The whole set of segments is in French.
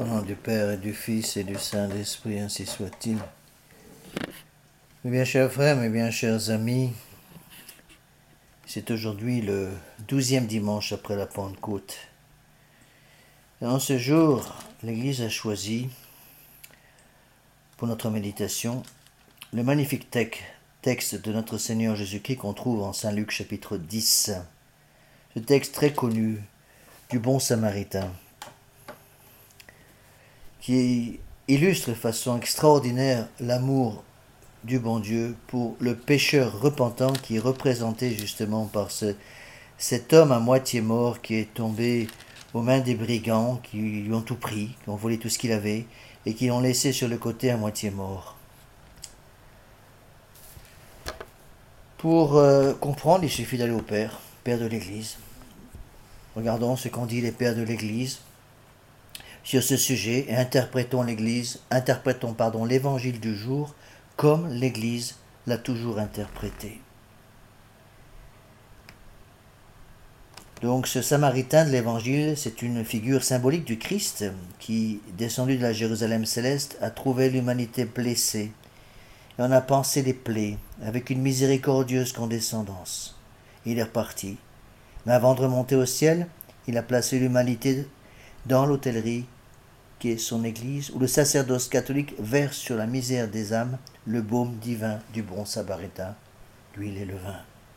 Au nom du Père et du Fils et du Saint-Esprit, ainsi soit-il. Mes bien chers frères, mes bien chers amis, c'est aujourd'hui le 12e dimanche après la Pentecôte. Et en ce jour, l'Église a choisi, pour notre méditation, le magnifique texte de notre Seigneur Jésus-Christ qu'on trouve en Saint Luc chapitre 10. Ce texte très connu du bon Samaritain, qui illustre de façon extraordinaire l'amour du bon Dieu pour le pécheur repentant qui est représenté justement par cet homme à moitié mort qui est tombé aux mains des brigands qui lui ont tout pris, qui ont volé tout ce qu'il avait et qui l'ont laissé sur le côté à moitié mort. Pour comprendre, il suffit d'aller au Père de l'Église. Regardons ce qu'ont dit les pères de l'Église sur ce sujet et interprétons l'évangile du jour comme l'Église l'a toujours interprété. Donc ce Samaritain de l'Évangile, c'est une figure symbolique du Christ qui, descendu de la Jérusalem céleste, a trouvé l'humanité blessée et en a pansé les plaies avec une miséricordieuse condescendance. Il est reparti, mais avant de remonter au ciel, il a placé l'humanité dans l'hôtellerie qui est son Église, où le sacerdoce catholique verse sur la misère des âmes le baume divin du bon Samaritain, l'huile et le vin.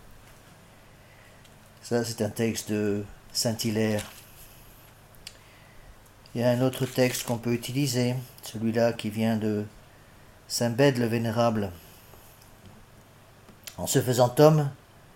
Ça, c'est un texte de Saint-Hilaire. Il y a un autre texte qu'on peut utiliser, celui-là qui vient de Saint Bède le Vénérable. En se faisant homme,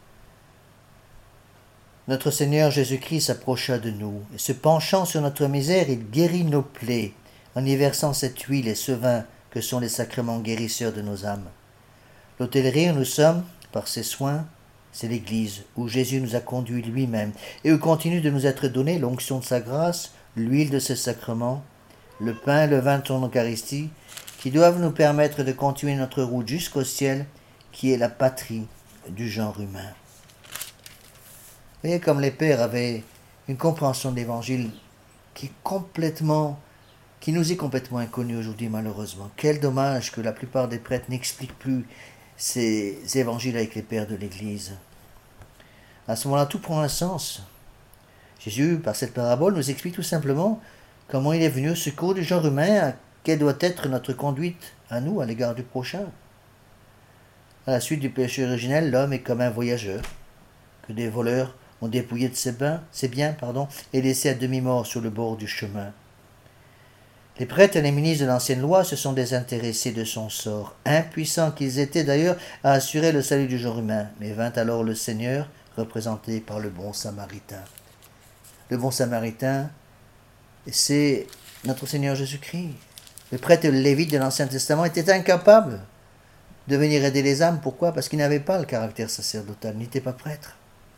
notre Seigneur Jésus-Christ s'approcha de nous, et se penchant sur notre misère, il guérit nos plaies, en y versant cette huile et ce vin que sont les sacrements guérisseurs de nos âmes. L'hôtellerie où nous sommes, par ses soins, c'est l'Église, où Jésus nous a conduits lui-même, et où continue de nous être donnée l'onction de sa grâce, l'huile de ses sacrements, le pain et le vin de son Eucharistie, qui doivent nous permettre de continuer notre route jusqu'au ciel, qui est la patrie du genre humain. Vous voyez comme les pères avaient une compréhension de l'Évangile qui nous est complètement inconnue aujourd'hui malheureusement. Quel dommage que la plupart des prêtres n'expliquent plus ces évangiles avec les pères de l'Église. À ce moment-là, tout prend un sens. Jésus, par cette parabole, nous explique tout simplement comment il est venu au secours du genre humain, quelle doit être notre conduite à nous, à l'égard du prochain. À la suite du péché originel, l'homme est comme un voyageur, que des voleurs ont dépouillé de ses biens, et laissé à demi-mort sur le bord du chemin. Les prêtres et les ministres de l'ancienne loi se sont désintéressés de son sort, impuissants qu'ils étaient d'ailleurs à assurer le salut du genre humain. Mais vint alors le Seigneur, représenté par le bon Samaritain. Le bon Samaritain, c'est notre Seigneur Jésus-Christ. Les prêtres et les lévites de l'Ancien Testament étaient incapables de venir aider les âmes. Pourquoi ? Parce qu'ils n'avaient pas le caractère sacerdotal, ils n'étaient pas prêtres.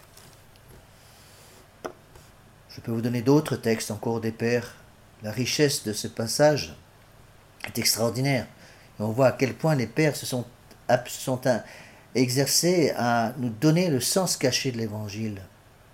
Je peux vous donner d'autres textes encore des pères. La richesse de ce passage est extraordinaire. Et on voit à quel point les pères se sont exercés à nous donner le sens caché de l'Évangile.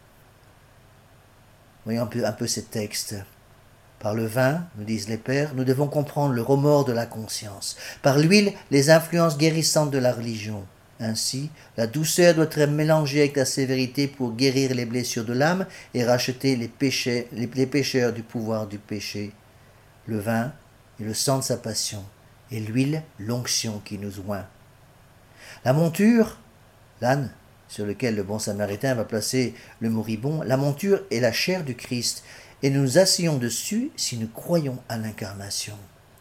Voyons un peu ces textes. Par le vin, nous disent les pères, nous devons comprendre le remords de la conscience. Par l'huile, les influences guérissantes de la religion. Ainsi, la douceur doit être mélangée avec la sévérité pour guérir les blessures de l'âme et racheter les pécheurs du pouvoir du péché. Le vin est le sang de sa passion, et l'huile, l'onction qui nous oint. La monture, l'âne sur lequel le bon Samaritain va placer le moribond, la monture est la chair du Christ, et nous nous asseyons dessus si nous croyons à l'incarnation.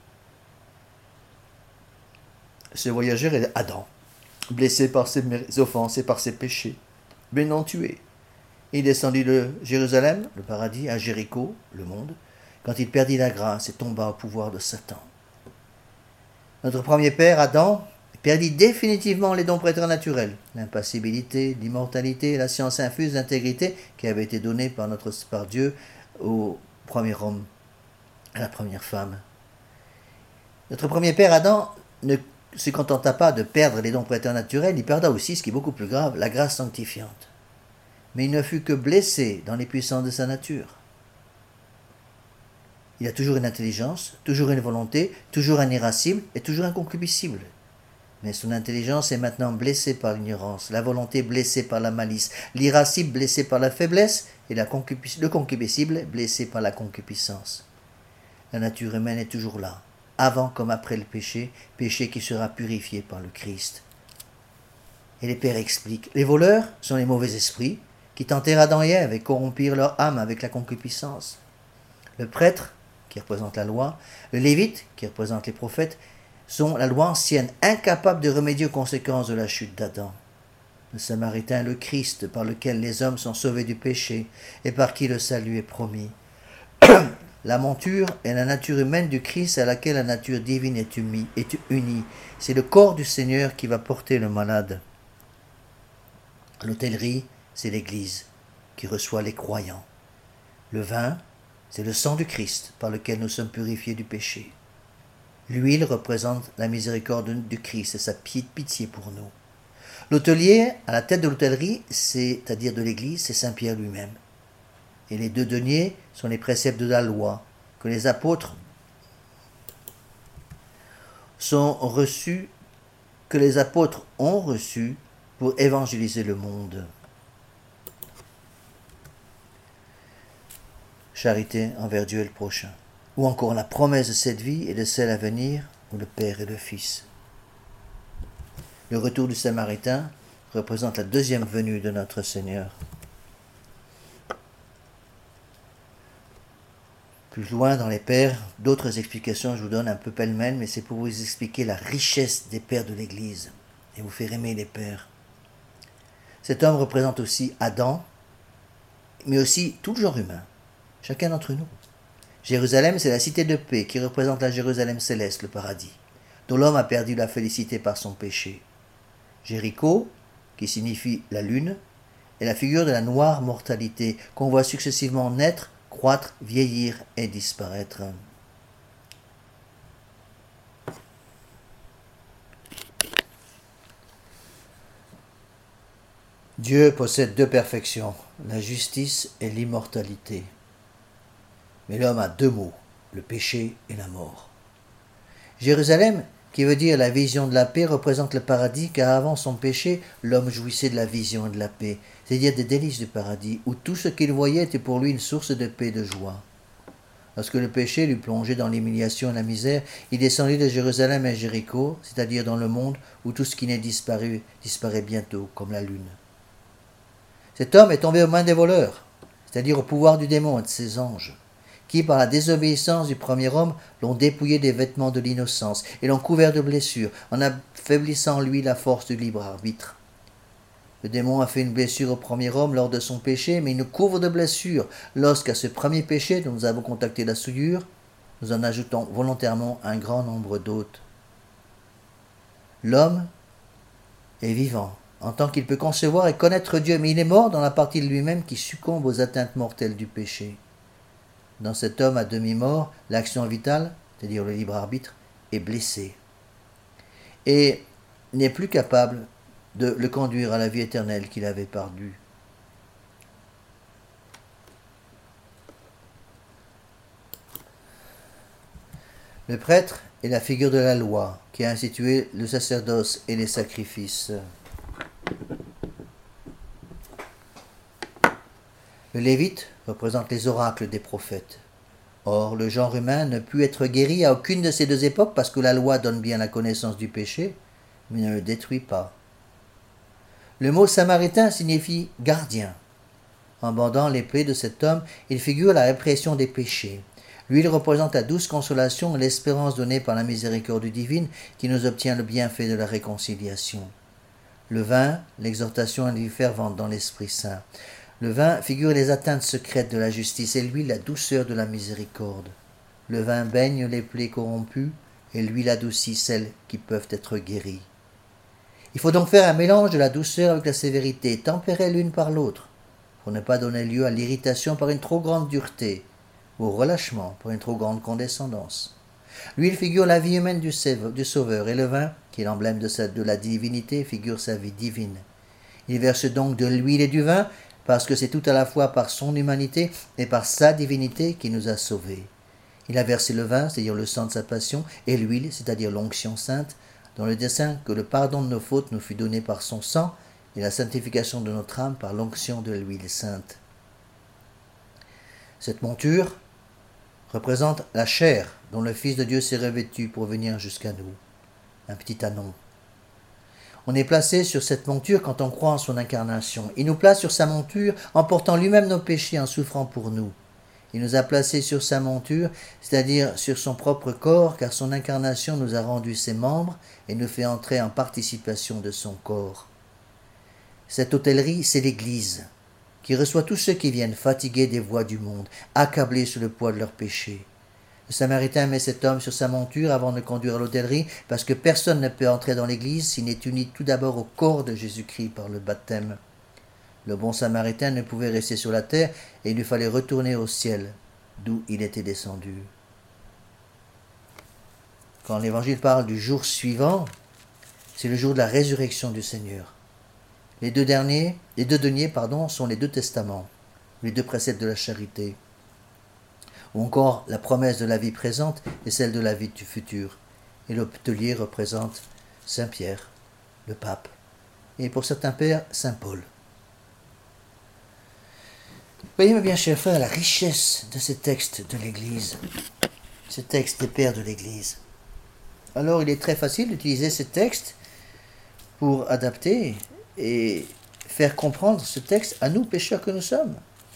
Ce voyageur est Adam, blessé par ses offenses et par ses péchés, mais non tué. Il descendit de Jérusalem, le paradis, à Jéricho, le monde, quand il perdit la grâce et tomba au pouvoir de Satan. Notre premier père, Adam, perdit définitivement les dons préternaturels, l'impassibilité, l'immortalité, la science infuse, l'intégrité qui avait été donnée par Dieu au premier homme, à la première femme. Notre premier père, Adam, ne se contenta pas de perdre les dons préternaturels, il perdra aussi, ce qui est beaucoup plus grave, la grâce sanctifiante. Mais il ne fut que blessé dans les puissances de sa nature. Il a toujours une intelligence, toujours une volonté, toujours un irascible et toujours un concupiscible. Mais son intelligence est maintenant blessée par l'ignorance, la volonté blessée par la malice, l'irascible blessé par la faiblesse et le concupiscible blessé par la concupiscence. La nature humaine est toujours là, avant comme après le péché, péché qui sera purifié par le Christ. Et les pères expliquent, les voleurs sont les mauvais esprits qui tentèrent Adam et Ève et corrompirent leur âme avec la concupiscence. Le prêtre, qui représente la loi, le lévite, qui représente les prophètes, sont la loi ancienne, incapables de remédier aux conséquences de la chute d'Adam. Le Samaritain, le Christ, par lequel les hommes sont sauvés du péché et par qui le salut est promis. La monture est la nature humaine du Christ à laquelle la nature divine est unie. C'est le corps du Seigneur qui va porter le malade. L'autellerie, c'est l'Église qui reçoit les croyants. Le vin, c'est le sang du Christ par lequel nous sommes purifiés du péché. L'huile représente la miséricorde du Christ et sa pitié pour nous. L'hôtelier, à la tête de l'hôtellerie, c'est-à-dire de l'Église, c'est Saint Pierre lui-même. Et les 2 deniers sont les préceptes de la loi que les apôtres ont reçus pour évangéliser le monde. Charité envers Dieu et le prochain. Ou encore la promesse de cette vie et de celle à venir, où le Père et le Fils. Le retour du Samaritain représente la 2e venue de notre Seigneur. Plus loin dans les pères, d'autres explications je vous donne un peu pêle-mêle, mais c'est pour vous expliquer la richesse des pères de l'Église et vous faire aimer les pères. Cet homme représente aussi Adam, mais aussi tout le genre humain, chacun d'entre nous. Jérusalem, c'est la cité de paix qui représente la Jérusalem céleste, le paradis, dont l'homme a perdu la félicité par son péché. Jéricho, qui signifie la lune, est la figure de la noire mortalité qu'on voit successivement naître, croître, vieillir et disparaître. Dieu possède 2 perfections, la justice et l'immortalité. Mais l'homme a 2 maux, le péché et la mort. Jérusalem, qui veut dire la vision de la paix, représente le paradis, car avant son péché, l'homme jouissait de la vision et de la paix, c'est-à-dire des délices du paradis, où tout ce qu'il voyait était pour lui une source de paix et de joie. Lorsque le péché lui plongeait dans l'humiliation et la misère, il descendit de Jérusalem à Jéricho, c'est-à-dire dans le monde où tout ce qui n'est disparu disparaît bientôt, comme la lune. Cet homme est tombé aux mains des voleurs, c'est-à-dire au pouvoir du démon et de ses anges, qui, par la désobéissance du premier homme, l'ont dépouillé des vêtements de l'innocence et l'ont couvert de blessures, en affaiblissant en lui la force du libre arbitre. Le démon a fait une blessure au premier homme lors de son péché, mais il nous couvre de blessures lorsqu'à ce premier péché dont nous avons contacté la souillure, nous en ajoutons volontairement un grand nombre d'autres. L'homme est vivant, en tant qu'il peut concevoir et connaître Dieu, mais il est mort dans la partie de lui-même qui succombe aux atteintes mortelles du péché. Dans cet homme à demi-mort, l'action vitale, c'est-à-dire le libre arbitre, est blessée et n'est plus capable de le conduire à la vie éternelle qu'il avait perdue. Le prêtre est la figure de la loi qui a institué le sacerdoce et les sacrifices. Le lévite représente les oracles des prophètes. Or, le genre humain ne put être guéri à aucune de ces 2 époques parce que la loi donne bien la connaissance du péché, mais ne le détruit pas. Le mot samaritain signifie gardien. En bandant les plaies de cet homme, il figure la répression des péchés. L'huile représente la douce consolation et l'espérance donnée par la miséricorde divine qui nous obtient le bienfait de la réconciliation. Le vin, l'exhortation à la vie fervente dans l'Esprit Saint. Le vin figure les atteintes secrètes de la justice et l'huile la douceur de la miséricorde. Le vin baigne les plaies corrompues et l'huile adoucit celles qui peuvent être guéries. Il faut donc faire un mélange de la douceur avec la sévérité, tempérer l'une par l'autre, pour ne pas donner lieu à l'irritation par une trop grande dureté, ou au relâchement par une trop grande condescendance. L'huile figure la vie humaine du Sauveur, et le vin, qui est l'emblème de la divinité, figure sa vie divine. Il verse donc de l'huile et du vin, parce que c'est tout à la fois par son humanité et par sa divinité qui nous a sauvés. Il a versé le vin, c'est-à-dire le sang de sa passion, et l'huile, c'est-à-dire l'onction sainte, dans le dessein que le pardon de nos fautes nous fut donné par son sang et la sanctification de notre âme par l'onction de l'huile sainte. Cette monture représente la chair dont le Fils de Dieu s'est revêtu pour venir jusqu'à nous, un petit anon. On est placé sur cette monture quand on croit en son incarnation. Il nous place sur sa monture en portant lui-même nos péchés, en souffrant pour nous. Il nous a placés sur sa monture, c'est-à-dire sur son propre corps, car son incarnation nous a rendu ses membres et nous fait entrer en participation de son corps. Cette hôtellerie, c'est l'Église, qui reçoit tous ceux qui viennent fatigués des voies du monde, accablés sous le poids de leurs péchés. Le Samaritain met cet homme sur sa monture avant de le conduire à l'hôtellerie, parce que personne ne peut entrer dans l'Église s'il n'est uni tout d'abord au corps de Jésus-Christ par le baptême. Le bon Samaritain ne pouvait rester sur la terre et il lui fallait retourner au ciel, d'où il était descendu. Quand l'Évangile parle du jour suivant, c'est le jour de la résurrection du Seigneur. Les deux deniers, sont les deux testaments, les deux préceptes de la charité, ou encore la promesse de la vie présente et celle de la vie du futur. Et l'hôtelier représente Saint Pierre, le pape, et pour certains pères, Saint Paul. Voyez, mes bien chers frères, la richesse de ces textes de l'Église, ces textes des pères de l'Église. Alors, il est très facile d'utiliser ces textes pour adapter et faire comprendre ce texte à nous, pécheurs que nous sommes.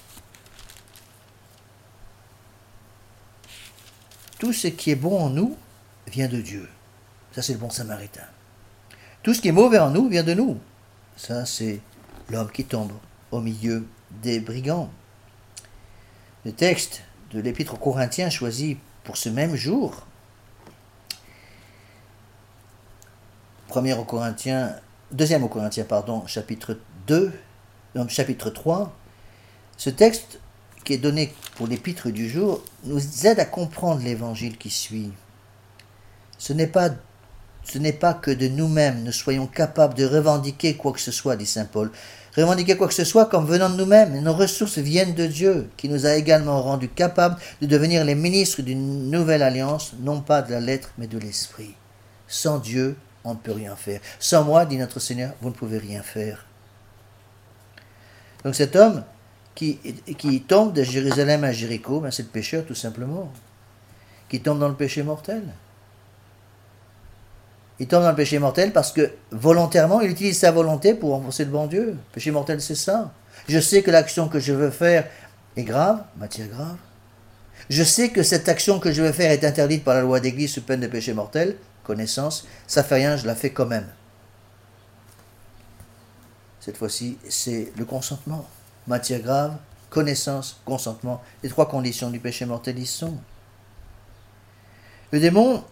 Tout ce qui est bon en nous vient de Dieu. Ça, c'est le bon Samaritain. Tout ce qui est mauvais en nous vient de nous. Ça, c'est l'homme qui tombe au milieu des brigands. Le texte de l'Épître aux Corinthiens choisi pour ce même jour, 2 aux Corinthiens, chapitre 3, ce texte qui est donné pour l'Épître du jour nous aide à comprendre l'Évangile qui suit. Ce n'est pas que de nous-mêmes nous soyons capables de revendiquer quoi que ce soit, dit saint Paul. Revendiquer quoi que ce soit comme venant de nous-mêmes. Et nos ressources viennent de Dieu, qui nous a également rendus capables de devenir les ministres d'une nouvelle alliance, non pas de la lettre, mais de l'esprit. Sans Dieu, on ne peut rien faire. Sans moi, dit notre Seigneur, vous ne pouvez rien faire. Donc cet homme qui tombe de Jérusalem à Jéricho, c'est le pécheur tout simplement, qui tombe dans le péché mortel. Il tombe dans le péché mortel parce que volontairement, il utilise sa volonté pour enfoncer le bon Dieu. Le péché mortel, c'est ça. Je sais que l'action que je veux faire est grave, matière grave. Je sais que cette action que je veux faire est interdite par la loi d'Église sous peine de péché mortel, connaissance, ça fait rien, je la fais quand même. Cette fois-ci, c'est le consentement. Matière grave, connaissance, consentement. Les trois conditions du péché mortel y sont. Le démon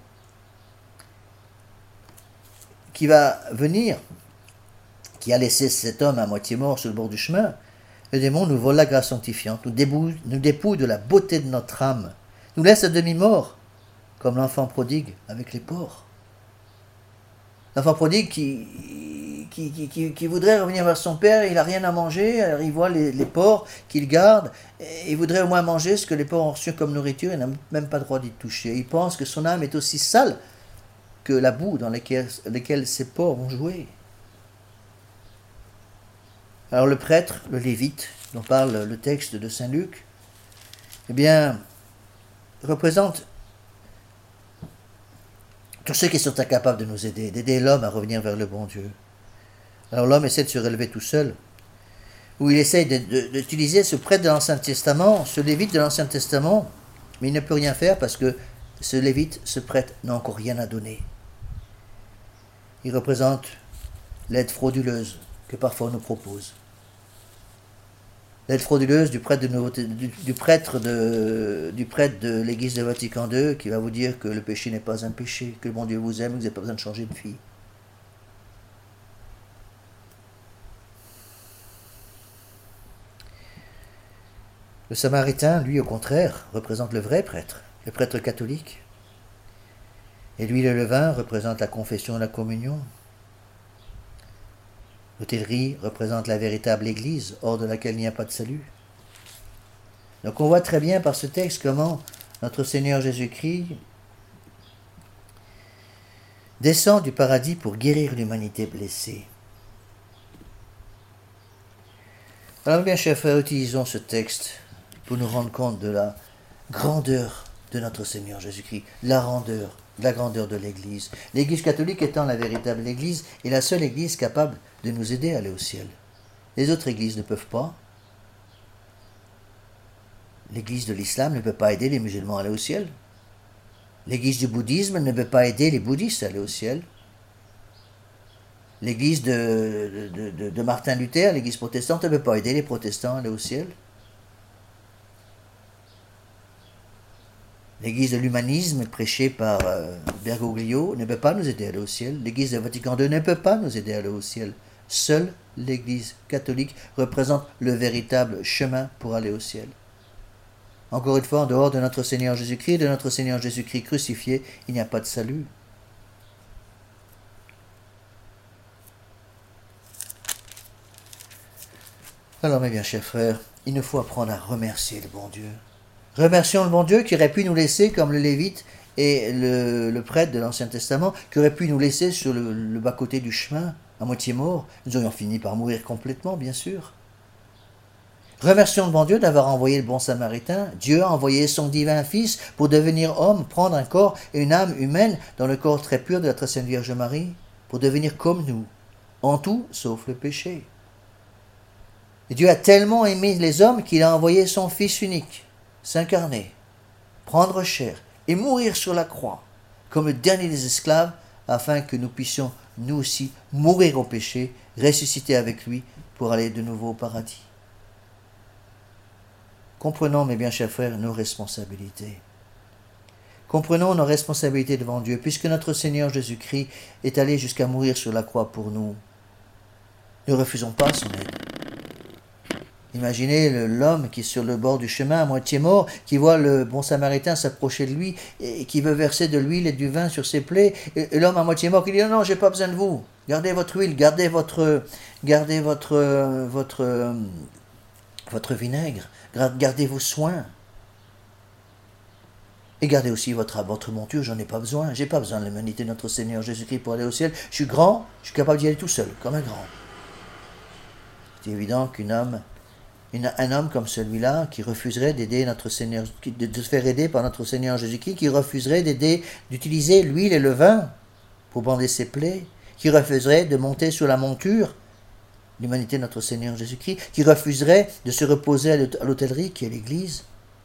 qui va venir, qui a laissé cet homme à moitié mort sur le bord du chemin, le démon nous vole la grâce sanctifiante, nous dépouille de la beauté de notre âme, nous laisse à demi-mort, comme l'enfant prodigue avec les porcs. L'enfant prodigue qui voudrait revenir vers son père, il n'a rien à manger, alors il voit les porcs qu'il garde, et il voudrait au moins manger ce que les porcs ont reçu comme nourriture, il n'a même pas le droit d'y toucher. Il pense que son âme est aussi sale que la boue dans laquelle ces porcs ont joué. Alors le prêtre, le lévite, dont parle le texte de saint Luc, eh bien, représente tous ceux qui sont incapables de nous aider, d'aider l'homme à revenir vers le bon Dieu. Alors l'homme essaie de se relever tout seul, ou il essaie d'utiliser ce prêtre de l'Ancien Testament, ce lévite de l'Ancien Testament, mais il ne peut rien faire parce que ce lévite, ce prêtre, n'a encore rien à donner. Il représente l'aide frauduleuse que parfois on nous propose. L'aide frauduleuse du prêtre de l'Église de Vatican II qui va vous dire que le péché n'est pas un péché, que le bon Dieu vous aime, que vous n'avez pas besoin de changer de fille. Le Samaritain, lui, au contraire, représente le vrai prêtre, le prêtre catholique. Et l'huile et le vin représentent la confession et la communion. L'hôtellerie représente la véritable Église, hors de laquelle il n'y a pas de salut. Donc on voit très bien par ce texte comment notre Seigneur Jésus-Christ descend du paradis pour guérir l'humanité blessée. Alors bien, chers frères, utilisons ce texte pour nous rendre compte de la grandeur de notre Seigneur Jésus-Christ, la grandeur de l'Église. L'Église catholique étant la véritable Église et la seule Église capable de nous aider à aller au ciel. Les autres Églises ne peuvent pas. L'Église de l'Islam ne peut pas aider les musulmans à aller au ciel. L'Église du bouddhisme ne peut pas aider les bouddhistes à aller au ciel. L'Église de Martin Luther, l'Église protestante, ne peut pas aider les protestants à aller au ciel. L'Église de l'humanisme prêchée par Bergoglio ne peut pas nous aider à aller au ciel. L'Église de Vatican II ne peut pas nous aider à aller au ciel. Seule l'Église catholique représente le véritable chemin pour aller au ciel. Encore une fois, en dehors de notre Seigneur Jésus-Christ, de notre Seigneur Jésus-Christ crucifié, il n'y a pas de salut. Alors, mes bien chers frères, il nous faut apprendre à remercier le bon Dieu. Remercions le bon Dieu qui aurait pu nous laisser, comme le Lévite et le prêtre de l'Ancien Testament, qui aurait pu nous laisser sur le bas-côté du chemin, à moitié mort. Nous aurions fini par mourir complètement, bien sûr. Remercions le bon Dieu d'avoir envoyé le bon Samaritain. Dieu a envoyé son divin Fils pour devenir homme, prendre un corps et une âme humaine dans le corps très pur de la très sainte Vierge Marie, pour devenir comme nous, en tout sauf le péché. Et Dieu a tellement aimé les hommes qu'il a envoyé son Fils unique, s'incarner, prendre chair et mourir sur la croix, comme le dernier des esclaves, afin que nous puissions, nous aussi, mourir au péché, ressusciter avec lui pour aller de nouveau au paradis. Comprenons, mes bien chers frères, nos responsabilités. Comprenons nos responsabilités devant Dieu, puisque notre Seigneur Jésus-Christ est allé jusqu'à mourir sur la croix pour nous. Ne refusons pas son aide. Imaginez l'homme qui est sur le bord du chemin, à moitié mort, qui voit le bon Samaritain s'approcher de lui et qui veut verser de l'huile et du vin sur ses plaies. Et l'homme à moitié mort qui dit « Non, j'ai pas besoin de vous. Gardez votre huile, gardez votre vinaigre, gardez vos soins. Et gardez aussi votre monture, j'en ai pas besoin. J'ai pas besoin de l'humanité de notre Seigneur Jésus-Christ pour aller au ciel. Je suis grand, je suis capable d'y aller tout seul, comme un grand. » C'est évident un homme comme celui-là, qui refuserait d'aider notre Seigneur, de se faire aider par notre Seigneur Jésus-Christ, qui refuserait d'utiliser l'huile et le vin pour bander ses plaies, qui refuserait de monter sur la monture, l'humanité de notre Seigneur Jésus-Christ, qui refuserait de se reposer à l'hôtellerie qui est l'Église,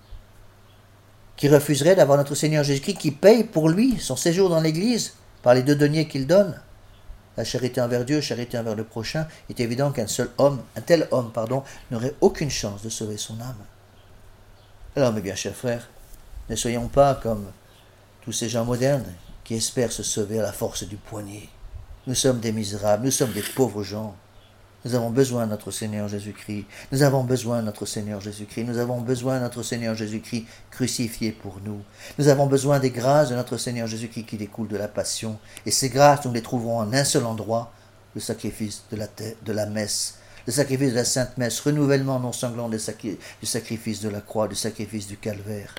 qui refuserait d'avoir notre Seigneur Jésus-Christ qui paye pour lui son séjour dans l'Église par les 2 deniers qu'il donne. La charité envers Dieu, charité envers le prochain, est évident qu'un tel homme, n'aurait aucune chance de sauver son âme. Alors, mes bien chers frères, ne soyons pas comme tous ces gens modernes qui espèrent se sauver à la force du poignet. Nous sommes des misérables, nous sommes des pauvres gens. Nous avons besoin de notre Seigneur Jésus-Christ. Nous avons besoin de notre Seigneur Jésus-Christ. Nous avons besoin de notre Seigneur Jésus-Christ crucifié pour nous. Nous avons besoin des grâces de notre Seigneur Jésus-Christ qui découlent de la passion. Et ces grâces, nous les trouverons en un seul endroit, le sacrifice de la messe. Le sacrifice de la Sainte Messe, renouvellement non sanglant du sacrifice de la croix, du sacrifice du calvaire.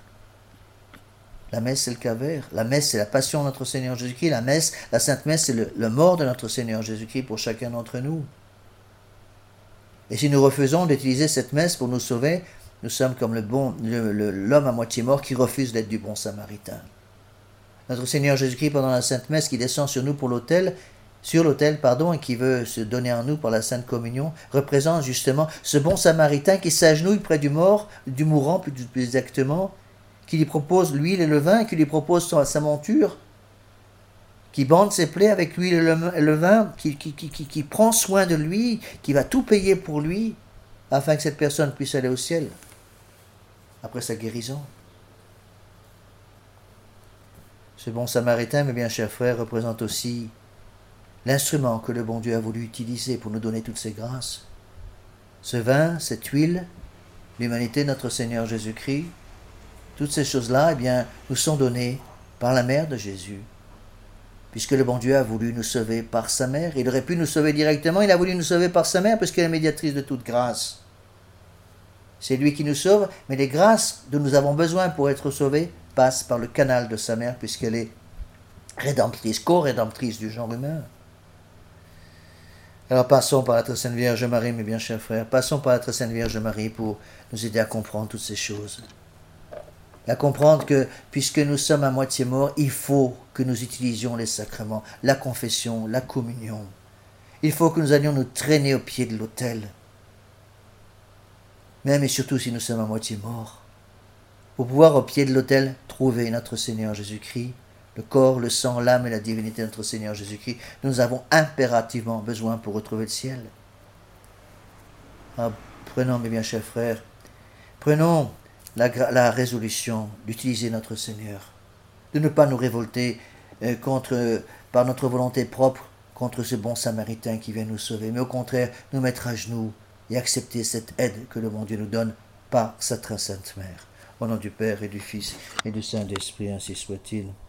La messe, c'est le calvaire. La messe, c'est la passion de notre Seigneur Jésus-Christ. La messe, la Sainte Messe, c'est le mort de notre Seigneur Jésus-Christ pour chacun d'entre nous. Et si nous refusons d'utiliser cette messe pour nous sauver, nous sommes comme l'homme à moitié mort qui refuse l'aide du bon Samaritain. Notre Seigneur Jésus-Christ, pendant la Sainte Messe, qui descend sur nous sur l'autel, et qui veut se donner en nous par la Sainte Communion, représente justement ce bon Samaritain qui s'agenouille près du mourant plus exactement, qui lui propose l'huile et le vin, qui lui propose sa monture, qui bande ses plaies avec l'huile et le vin, qui prend soin de lui, qui va tout payer pour lui, afin que cette personne puisse aller au ciel, après sa guérison. Ce bon Samaritain, mes bien chers frères, représente aussi l'instrument que le bon Dieu a voulu utiliser pour nous donner toutes ces grâces. Ce vin, cette huile, l'humanité de notre Seigneur Jésus-Christ, toutes ces choses-là, nous sont données par la mère de Jésus. Puisque le bon Dieu a voulu nous sauver par sa mère. Il aurait pu nous sauver directement, il a voulu nous sauver par sa mère, puisqu'elle est la médiatrice de toute grâce. C'est lui qui nous sauve, mais les grâces dont nous avons besoin pour être sauvés passe par le canal de sa mère, puisqu'elle est rédemptrice, co-rédemptrice du genre humain. Alors passons par la très Sainte Vierge Marie, mes bien chers frères, passons par la très Sainte Vierge Marie pour nous aider à comprendre toutes ces choses. À comprendre que, puisque nous sommes à moitié morts, il faut que nous utilisions les sacrements, la confession, la communion. Il faut que nous allions nous traîner au pied de l'autel. Même et surtout si nous sommes à moitié morts. Pour pouvoir au pied de l'autel trouver notre Seigneur Jésus-Christ, le corps, le sang, l'âme et la divinité de notre Seigneur Jésus-Christ, nous avons impérativement besoin pour retrouver le ciel. Ah, prenons, mes bien chers frères, prenons la résolution d'utiliser notre Seigneur, de ne pas nous révolter par notre volonté propre contre ce bon Samaritain qui vient nous sauver, mais au contraire nous mettre à genoux et accepter cette aide que le bon Dieu nous donne par sa très sainte mère. Au nom du Père et du Fils et du Saint-Esprit, ainsi soit-il.